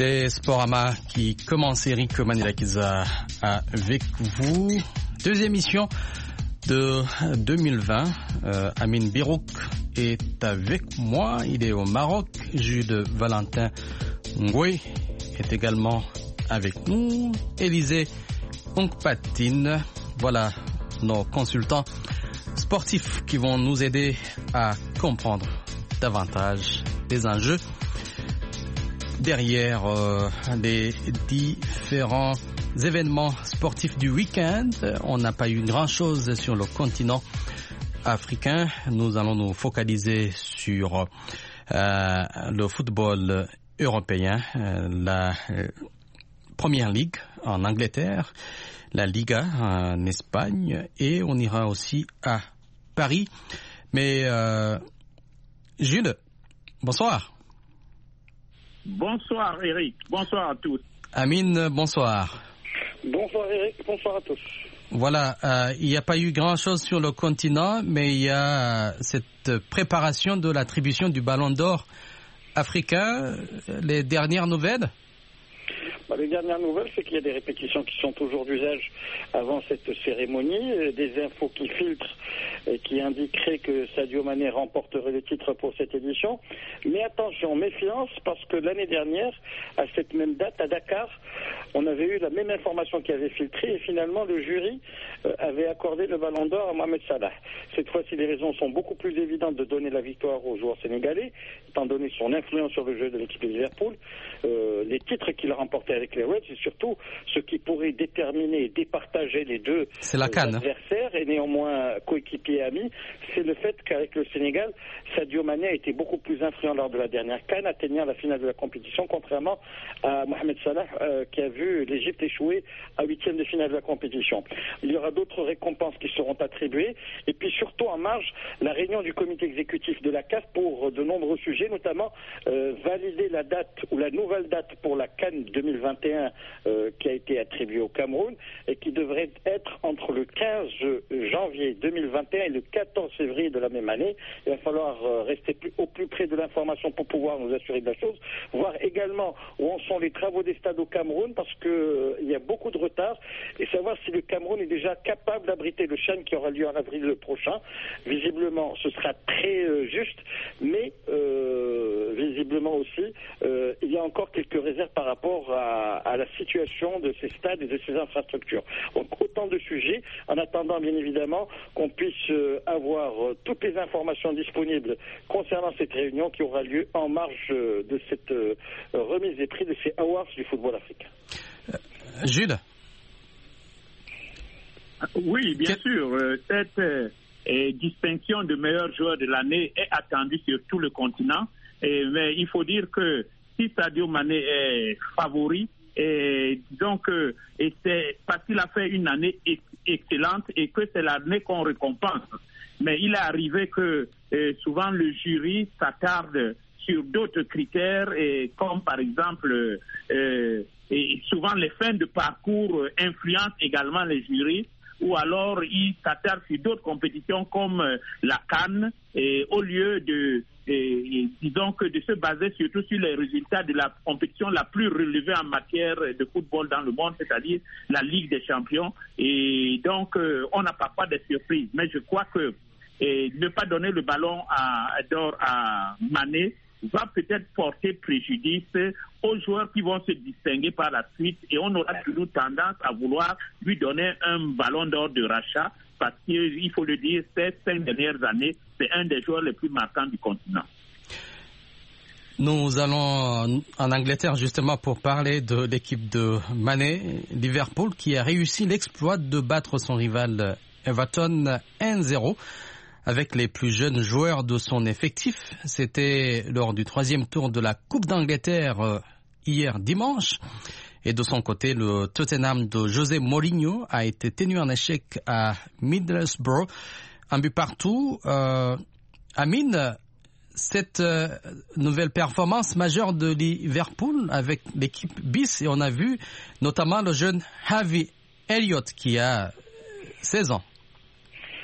C'est Sporama qui commence. Eric Manilakiza avec vous. Deuxième émission de 2020. Amin Birouk est avec moi. Il est au Maroc. Jude Valentin Ngoué est également avec nous. Élisée Onkpatine. Voilà nos consultants sportifs qui vont nous aider à comprendre davantage les enjeux derrière les différents événements sportifs du week-end. On n'a pas eu grand-chose sur le continent africain. Nous allons nous focaliser sur le football européen, la Première Ligue en Angleterre, la Liga en Espagne, et on ira aussi à Paris. Mais Jules, bonsoir. Bonsoir Eric, bonsoir à tous. Amine, bonsoir. Bonsoir Eric, bonsoir à tous. Voilà, il n'y a pas eu grand-chose sur le continent, mais il y a cette préparation de l'attribution du Ballon d'Or africain. Les dernières nouvelles ? Les dernières nouvelles, c'est qu'il y a des répétitions qui sont toujours d'usage avant cette cérémonie, des infos qui filtrent et qui indiqueraient que Sadio Mané remporterait le titre pour cette édition. Mais attention, méfiance, parce que l'année dernière, à cette même date, à Dakar, on avait eu la même information qui avait filtré et finalement le jury avait accordé le Ballon d'Or à Mohamed Salah. Cette fois-ci, les raisons sont beaucoup plus évidentes de donner la victoire aux joueurs sénégalais, étant donné son influence sur le jeu de l'équipe de Liverpool, les titres qu'il a remportés avec les Reds, et surtout ce qui pourrait déterminer et départager les deux adversaires et néanmoins coéquipiers et amis, c'est le fait qu'avec le Sénégal, Sadio Mané a été beaucoup plus influent lors de la dernière CAN, atteignant la finale de la compétition, contrairement à Mohamed Salah qui a vu l'Égypte échouer à huitième de finale de la compétition. Il y aura d'autres récompenses qui seront attribuées, et puis surtout en marge, la réunion du comité exécutif de la CAF pour de nombreux sujets, notamment valider la date ou la nouvelle date pour la CAN 2021 qui a été attribuée au Cameroun et qui devrait être entre le 15 janvier 2021 et le 14 février de la même année. Il va falloir rester au plus près de l'information pour pouvoir nous assurer de la chose, voir également où en sont les travaux des stades au Cameroun, parce qu'il y a beaucoup de retard, et savoir si le Cameroun est déjà capable d'abriter le CHAN qui aura lieu en avril prochain. Visiblement, ce sera très juste, mais visiblement aussi, il y a encore quelques réserves par rapport à la situation de ces stades et de ces infrastructures. Donc autant de sujets, en attendant bien évidemment qu'on puisse avoir toutes les informations disponibles concernant cette réunion qui aura lieu en marge de cette remise des prix de ces awards du football africain. Jules ? Oui, bien sûr. Cette distinction de meilleur joueur de l'année est attendue sur tout le continent. Mais il faut dire que si Sadio Mané est favori, disons que c'est parce qu'il a fait une année excellente et que c'est l'année qu'on récompense. Mais il est arrivé que souvent le jury s'attarde sur d'autres critères, comme par exemple, et souvent les fins de parcours influencent également les jurys, ou alors ils s'attardent sur d'autres compétitions comme la CAN, au lieu de disons que de se baser surtout sur les résultats de la compétition la plus relevée en matière de football dans le monde, c'est-à-dire la Ligue des Champions. Et donc, on n'a pas de surprise. Mais je crois que ne pas donner le ballon d'or à Mané va peut-être porter préjudice aux joueurs qui vont se distinguer par la suite, et on aura toujours tendance à vouloir lui donner un ballon d'or de rachat, parce qu'il faut le dire, ces 5 dernières années, c'est un des joueurs les plus marquants du continent. Nous allons en Angleterre justement pour parler de l'équipe de Mané, Liverpool, qui a réussi l'exploit de battre son rival Everton 1-0 avec les plus jeunes joueurs de son effectif. C'était lors du 3e tour de la Coupe d'Angleterre hier dimanche. Et de son côté, le Tottenham de José Mourinho a été tenu en échec à Middlesbrough, un but partout. Amine, cette nouvelle performance majeure de Liverpool avec l'équipe bis, et on a vu notamment le jeune Harvey Elliott qui a 16 ans.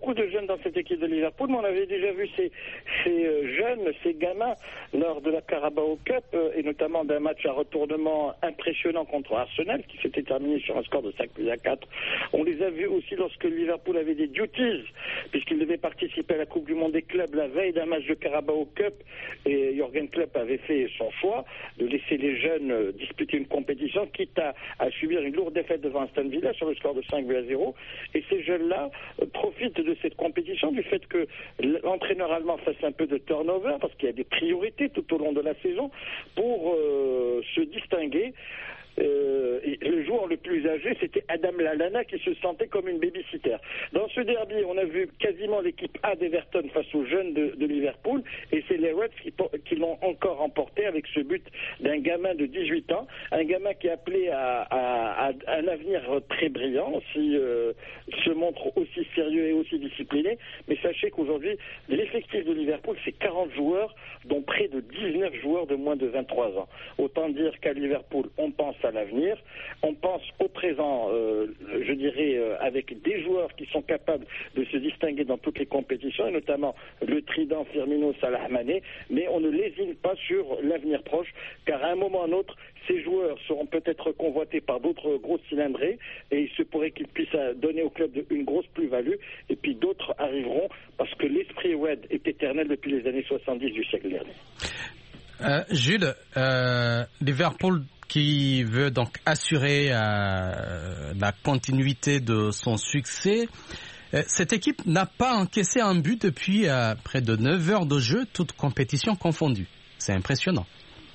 beaucoup de jeunes dans cette équipe de Liverpool, mais on avait déjà vu ces jeunes, ces gamins, lors de la Carabao Cup, et notamment d'un match à retournement impressionnant contre Arsenal, qui s'était terminé sur un score de 5-4. On les a vus aussi lorsque Liverpool avait des duties, puisqu'il devait participer à la Coupe du Monde des clubs la veille d'un match de Carabao Cup, et Jürgen Klopp avait fait son choix de laisser les jeunes disputer une compétition, quitte à subir une lourde défaite devant Aston Villa sur le score de 5-0. Et ces jeunes-là profitent de cette compétition, du fait que l'entraîneur allemand fasse un peu de turnover, parce qu'il y a des priorités tout au long de la saison, pour se distinguer. Le joueur le plus âgé, c'était Adam Lallana, qui se sentait comme une babysitter. Dans ce derby, on a vu quasiment l'équipe A d'Everton face aux jeunes de Liverpool, et c'est les Reds qui l'ont encore remporté avec ce but d'un gamin de 18 ans, un gamin qui est appelé à un avenir très brillant, s'il se montre aussi sérieux et aussi discipliné. Mais sachez qu'aujourd'hui, l'effectif de Liverpool, c'est 40 joueurs, dont près de 19 joueurs de moins de 23 ans. Autant dire qu'à Liverpool, on pense à l'avenir, on pense au présent, je dirais, avec des joueurs qui sont capables de se distinguer dans toutes les compétitions, et notamment le trident Firmino, Salah, Mané, mais on ne lésine pas sur l'avenir proche, car à un moment ou à un autre, ces joueurs seront peut-être convoités par d'autres gros cylindrés, et il se pourrait qu'ils puissent donner au club une grosse plus-value, et puis d'autres arriveront, parce que l'esprit Red est éternel depuis les années 70 du siècle dernier. Jules, Liverpool qui veut donc assurer la continuité de son succès. Cette équipe n'a pas encaissé un but depuis près de 9 heures de jeu, toutes compétitions confondues. C'est impressionnant.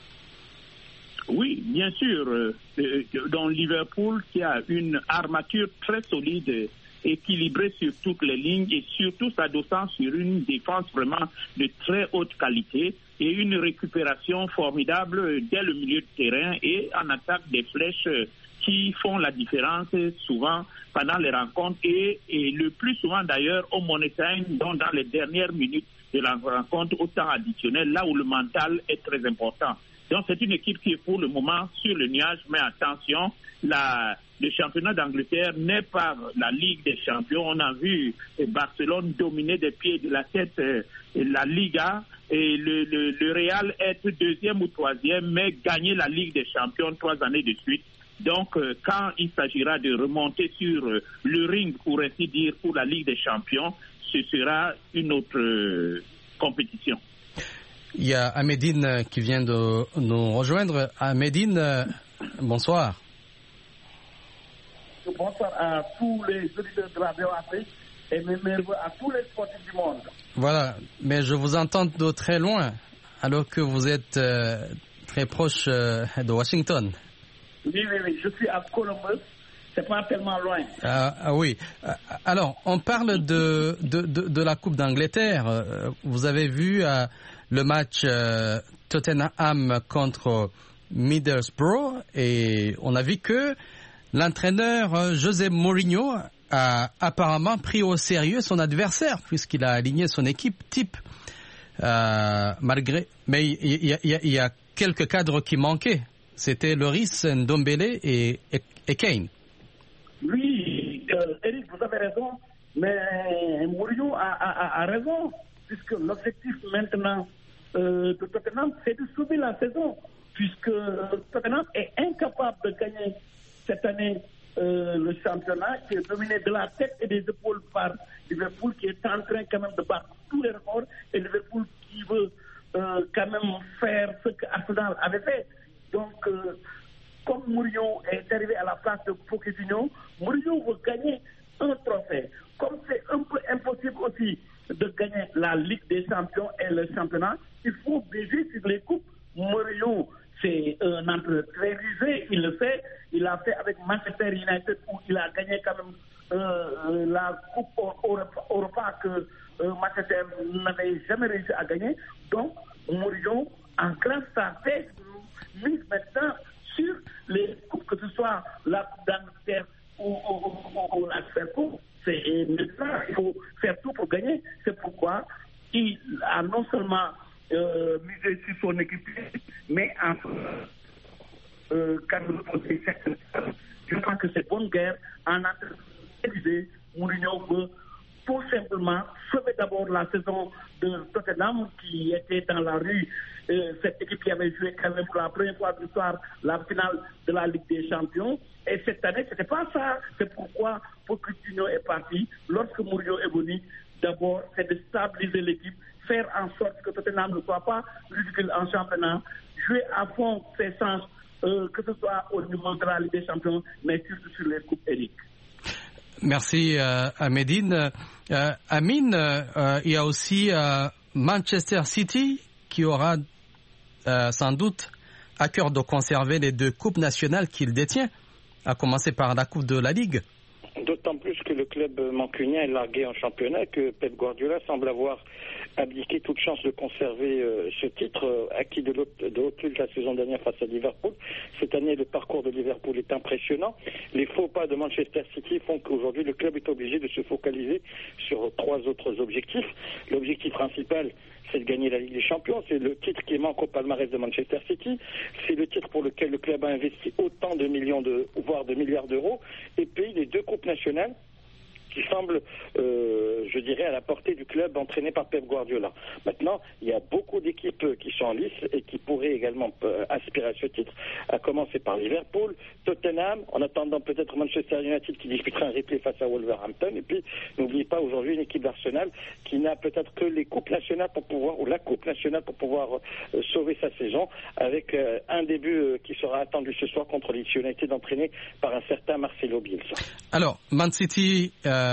Oui, bien sûr. Dans Liverpool, qui a une armature très solide, équilibrée sur toutes les lignes, et surtout s'adossant sur une défense vraiment de très haute qualité et une récupération formidable dès le milieu de terrain, et en attaque des flèches qui font la différence souvent pendant les rencontres, et le plus souvent d'ailleurs au Money Time, dans les dernières minutes de la rencontre, au temps additionnel, là où le mental est très important. Donc c'est une équipe qui est pour le moment sur le nuage, mais attention, le championnat d'Angleterre n'est pas la Ligue des Champions. On a vu Barcelone dominer des pieds et de la tête la Liga, et le Real être deuxième ou troisième, mais gagner la Ligue des Champions 3 années de suite. Donc quand il s'agira de remonter sur le ring, pour ainsi dire, pour la Ligue des Champions, ce sera une autre compétition. Il y a Ahmedine qui vient de nous rejoindre. Ahmedine, bonsoir. Bonsoir à tous les auditeurs de la Radio Afrique et même à tous les sportifs du monde. Voilà, mais je vous entends de très loin, alors que vous êtes très proche de Washington. Oui, je suis à Columbus, c'est pas tellement loin. Oui, alors on parle de la Coupe d'Angleterre. Vous avez vu le match Tottenham contre Middlesbrough, et on a vu que l'entraîneur José Mourinho a apparemment pris au sérieux son adversaire, puisqu'il a aligné son équipe type. Mais il y a quelques cadres qui manquaient. C'était Lloris, Ndombele et Kane. Oui, Eric, vous avez raison, mais Mourinho a raison, puisque l'objectif maintenant de Tottenham, c'est de sauver la saison, puisque Tottenham est incapable de gagner cette année le championnat, qui est dominé de la tête et des épaules par Liverpool, qui est en train quand même de battre tous les records, et Liverpool qui veut quand même faire ce que Arsenal avait fait. Donc, comme Mourinho est arrivé à la place de Pochettino, Mourinho veut gagner un trophée. Comme c'est un peu impossible aussi de gagner la Ligue des Champions et le championnat, il faut viser sur les coupes. Mourinho, c'est un entraîneur très rusé, il le fait. Il a fait avec Manchester United, où il a gagné quand même la Coupe Europa que Manchester n'avait jamais réussi à gagner. Donc, Mourinho, en classe sa tête, mise maintenant sur les coupes, que ce soit la Coupe d'Angleterre ou la Super Coupe. Maintenant, il faut faire tout pour gagner. C'est pourquoi il a non seulement misé sur son équipe, mais en je pense que c'est bonne guerre en entretien. Mourinho veut tout simplement sauver d'abord la saison de Tottenham qui était dans la rue. Cette équipe qui avait joué quand même pour la première fois de l'histoire la finale de la Ligue des Champions. Et cette année, ce n'était pas ça. C'est pourquoi Pochettino est parti. Lorsque Mourinho est venu, d'abord, c'est de stabiliser l'équipe, faire en sorte que Tottenham ne soit pas ridicule en championnat, jouer à fond ses chances, que ce soit au niveau de la Ligue des Champions, mais surtout sur les coupes Eric. Merci Amedine. Amine, il y a aussi Manchester City qui aura sans doute à cœur de conserver les 2 coupes nationales qu'il détient, à commencer par la Coupe de la Ligue. D'autant plus que le club mancunien est largué en championnat, que Pep Guardiola semble avoir abdiqué toute chance de conserver ce titre acquis de haute lutte la saison dernière face à Liverpool. Cette année, le parcours de Liverpool est impressionnant. Les faux pas de Manchester City font qu'aujourd'hui, le club est obligé de se focaliser sur 3 autres objectifs. L'objectif principal, c'est de gagner la Ligue des Champions. C'est le titre qui manque au palmarès de Manchester City. C'est le titre pour lequel le club a investi autant de millions, voire de milliards d'euros. Et puis les 2 coupes nationales qui semblent, je dirais, à la portée du club entraîné par Pep Guardiola. Maintenant, il y a beaucoup d'équipes qui sont en lice et qui pourraient également aspirer à ce titre, à commencer par Liverpool, Tottenham, en attendant peut-être Manchester United qui disputera un replay face à Wolverhampton. Et puis, n'oubliez pas aujourd'hui une équipe d'Arsenal qui n'a peut-être que les coupes nationales pour pouvoir, ou la coupe nationale pour pouvoir sauver sa saison, avec un début qui sera attendu ce soir contre Leeds United, entraîné par un certain Marcelo Bielsa. Alors, Man City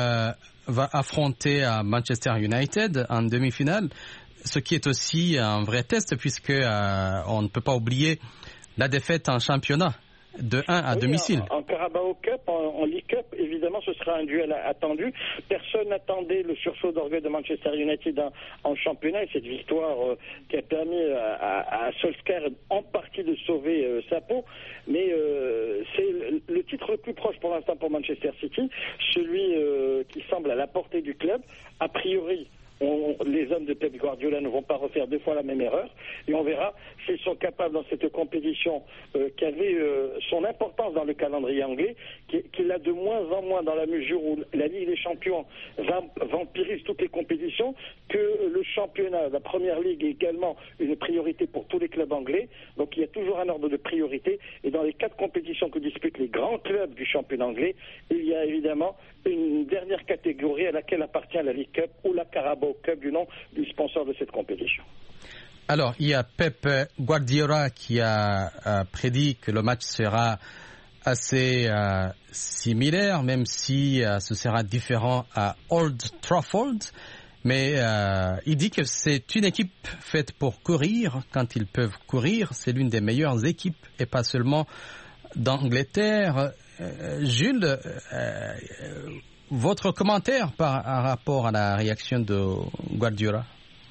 va affronter à Manchester United en demi-finale, ce qui est aussi un vrai test puisque on ne peut pas oublier la défaite en championnat de 1 à domicile. En Carabao Cup, en League Cup, évidemment, ce sera un duel attendu. Personne n'attendait le sursaut d'orgueil de Manchester United en championnat et cette victoire qui a permis à Solskjaer en partie de sauver sa peau. Mais c'est le titre le plus proche pour l'instant pour Manchester City, celui qui semble à la portée du club. A priori, les hommes de Pep Guardiola ne vont pas refaire 2 fois la même erreur et on verra s'ils sont capables dans cette compétition qui avait son importance dans le calendrier anglais, qu'il a de moins en moins dans la mesure où la Ligue des Champions vampirise toutes les compétitions, que le championnat, la Première Ligue est également une priorité pour tous les clubs anglais. Donc il y a toujours un ordre de priorité et dans les 4 compétitions que disputent les grands clubs du championnat anglais, il y a évidemment une dernière catégorie à laquelle appartient la League Cup ou la Carabao Cup du nom du sponsor de cette compétition. Alors, il y a Pep Guardiola qui a prédit que le match sera assez similaire, même si ce sera différent à Old Trafford. Mais il dit que c'est une équipe faite pour courir. Quand ils peuvent courir, c'est l'une des meilleures équipes et pas seulement d'Angleterre. Jules, votre commentaire par rapport à la réaction de Guardiola?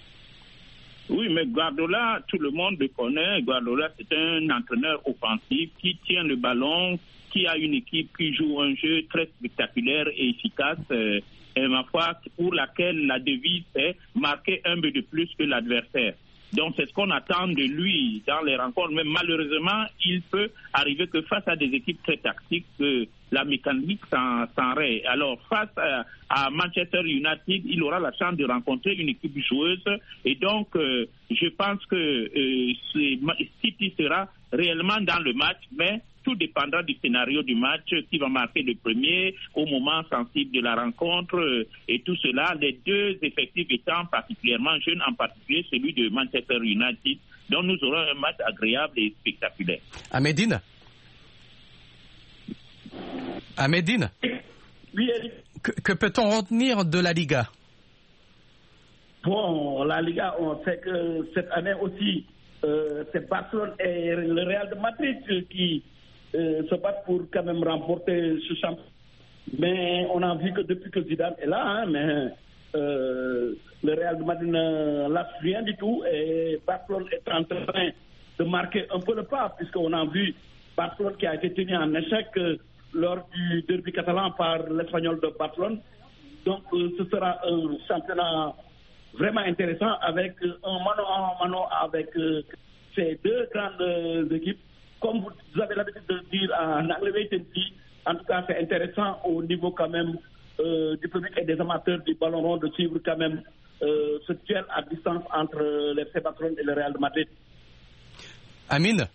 Oui, mais Guardiola, tout le monde le connaît. Guardiola, c'est un entraîneur offensif qui tient le ballon, qui a une équipe qui joue un jeu très spectaculaire et efficace. Et ma foi, pour laquelle la devise est marquer un but de plus que l'adversaire. Donc c'est ce qu'on attend de lui dans les rencontres. Mais malheureusement, il peut arriver que face à des équipes très tactiques, la mécanique s'enraye. Alors face à Manchester United, il aura la chance de rencontrer une équipe joueuse. Et donc je pense que City sera réellement dans le match, mais tout dépendra du scénario du match, qui va marquer le premier au moment sensible de la rencontre et tout cela, les 2 effectifs étant particulièrement jeunes, en particulier celui de Manchester United, dont nous aurons un match agréable et spectaculaire. Amedine, Oui, que peut-on retenir de la Liga? Bon, la Liga, on sait que cette année aussi, c'est Barcelone et le Real de Madrid qui se battent pour quand même remporter ce championnat. Mais on a vu que depuis que Zidane est là, le Real de Madrid ne lâche rien du tout et Barcelone est en train de marquer un peu le pas, puisqu'on a vu Barcelone qui a été tenu en échec lors du derby catalan par l'Espagnol de Barcelone. Donc ce sera un championnat vraiment intéressant avec un mano à mano avec ces 2 grandes équipes. Comme vous avez l'habitude de dire en anglais, en tout cas c'est intéressant au niveau quand même du public et des amateurs du ballon rond de suivre quand même ce duel à distance entre le FC Barcelone et le Real de Madrid. Amine.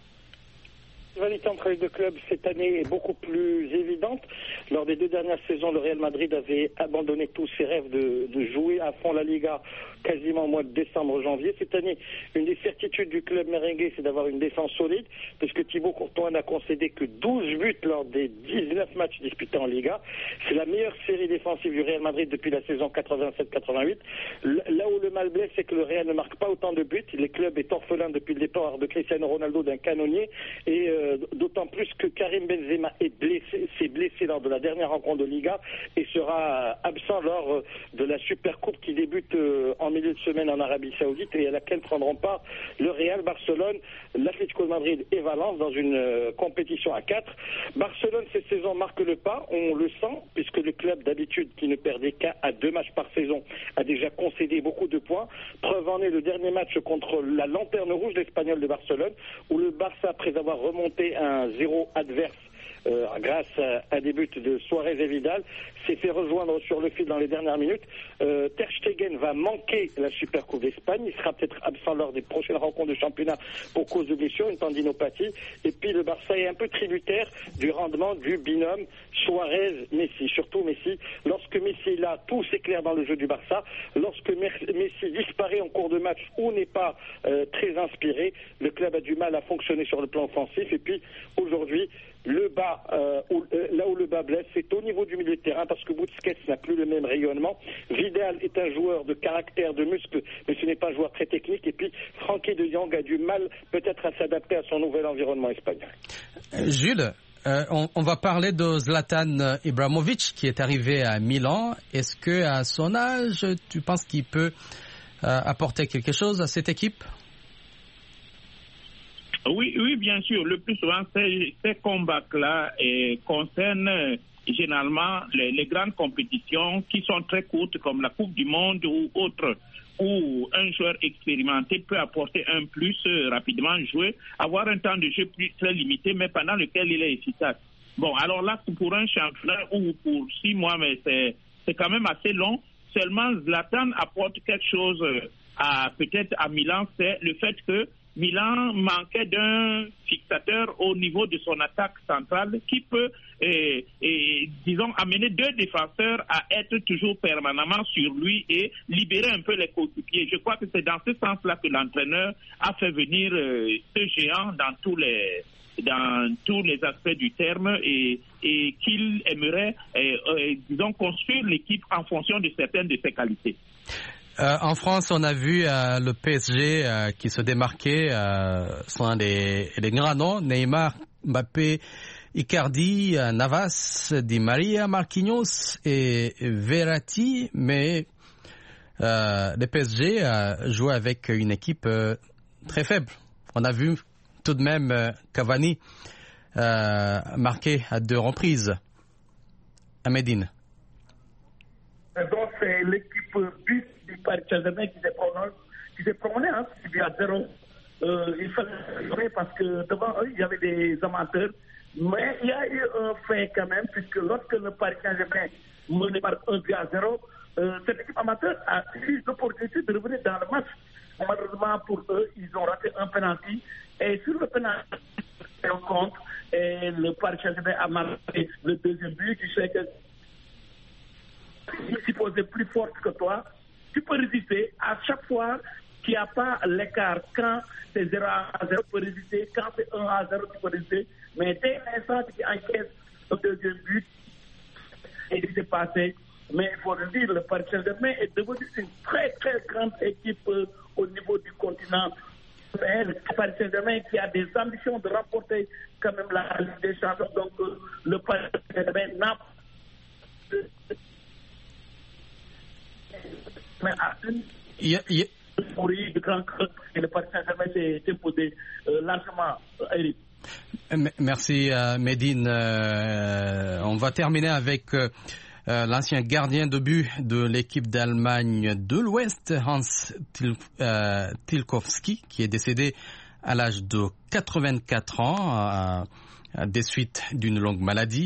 La rivalité entre les deux clubs cette année est beaucoup plus évidente. Lors des 2 dernières saisons, le Real Madrid avait abandonné tous ses rêves de jouer à fond la Liga quasiment au mois de décembre-janvier. Cette année, une des certitudes du club merengue, c'est d'avoir une défense solide, puisque Thibaut Courtois n'a concédé que 12 buts lors des 19 matchs disputés en Liga. C'est la meilleure série défensive du Real Madrid depuis la saison 87-88. Là où le mal blesse, c'est que le Real ne marque pas autant de buts. Le club est orphelin depuis le départ de Cristiano Ronaldo d'un canonnier, et d'autant plus que Karim Benzema s'est blessé lors de la dernière rencontre de Liga et sera absent lors de la Supercoupe qui débute en milieu de semaine en Arabie Saoudite et à laquelle prendront part le Real, Barcelone, l'Atlético de Madrid et Valence dans une compétition à 4. Barcelone, cette saison, marque le pas, on le sent, puisque le club d'habitude qui ne perdait qu'à 2 matchs par saison a déjà concédé beaucoup de points. Preuve en est le dernier match contre la Lanterne Rouge, l'Espagnol de Barcelone, où le Barça, après avoir remonté un 0 adverse grâce à des buts de Suarez et Vidal, s'est fait rejoindre sur le fil dans les dernières minutes. Ter Stegen va manquer la Supercoupe d'Espagne. Il sera peut-être absent lors des prochaines rencontres de championnat pour cause de blessure, une tendinopathie. Et puis le Barça est un peu tributaire du rendement du binôme Suarez-Messi. Surtout Messi. Lorsque Messi est là, tout s'éclaire dans le jeu du Barça. Lorsque Messi disparaît en cours de match ou n'est pas très inspiré, le club a du mal à fonctionner sur le plan offensif. Et puis aujourd'hui, là où le bas blesse, c'est au niveau du milieu de terrain, parce que Busquets n'a plus le même rayonnement. Vidal est un joueur de caractère, de muscle, mais ce n'est pas un joueur très technique. Et puis Frenkie de Jong a du mal peut-être à s'adapter à son nouvel environnement espagnol. Jules, on va parler de Zlatan Ibrahimovic qui est arrivé à Milan. Est-ce que à son âge, tu penses qu'il peut apporter quelque chose à cette équipe? Oui, bien sûr. Le plus souvent, ces combats-là concernent généralement les grandes compétitions qui sont très courtes, comme la Coupe du Monde ou autre, où un joueur expérimenté peut apporter un plus rapidement, jouer, avoir un temps de jeu très limité, mais pendant lequel il est efficace. Bon, alors là, pour un championnat ou pour 6 mois, mais c'est quand même assez long. Seulement, Zlatan apporte quelque chose peut-être à Milan, c'est le fait que Milan manquait d'un fixateur au niveau de son attaque centrale qui peut, disons, amener 2 défenseurs à être toujours permanemment sur lui et libérer un peu les coéquipiers. Je crois que c'est dans ce sens-là que l'entraîneur a fait venir ce géant dans tous les aspects du terme et qu'il aimerait, disons, construire l'équipe en fonction de certaines de ses qualités. En France, on a vu le PSG qui se démarquait, sont des grands noms, Neymar, Mbappé, Icardi, Navas, Di Maria, Marquinhos et Verratti, mais le PSG joue avec une équipe très faible. On a vu tout de même Cavani marquer à 2 reprises à Médine. Donc c'est l'équipe but du Paris Saint-Germain qui s'est promené, c'est bien 0. Il fallait parce que devant eux, il y avait des amateurs. Mais il y a eu un fait quand même, puisque lorsque le Paris Saint-Germain menait par 1-0, cette équipe amateur a eu l'opportunité de revenir dans le match. Malheureusement pour eux, ils ont raté un penalty. Et sur le penalty, on compte, et le Paris Saint-Germain a marqué le 2e but, qui fait que si tu poses plus fort que toi, tu peux résister à chaque fois qu'il n'y a pas l'écart. Quand c'est 0-0, tu peux résister. Quand c'est 1-0, tu peux résister. Mais dès l'instant que tu encaisses le 2e but, et ce qui s'est passé. Mais il faut le dire, le Paris Saint-Germain est devenu une très très grande équipe au niveau du continent. Le Paris Saint-Germain qui a des ambitions de remporter quand même la Ligue des Champions. Donc le Paris Saint-Germain n'a mais à une de grand club et le Paris Saint-Germain s'est imposé largement, Eric. Merci Médine. On va terminer avec l'ancien gardien de but de l'équipe d'Allemagne de l'Ouest, Hans Tilkowski, qui est décédé à l'âge de 84 ans des suites d'une longue maladie.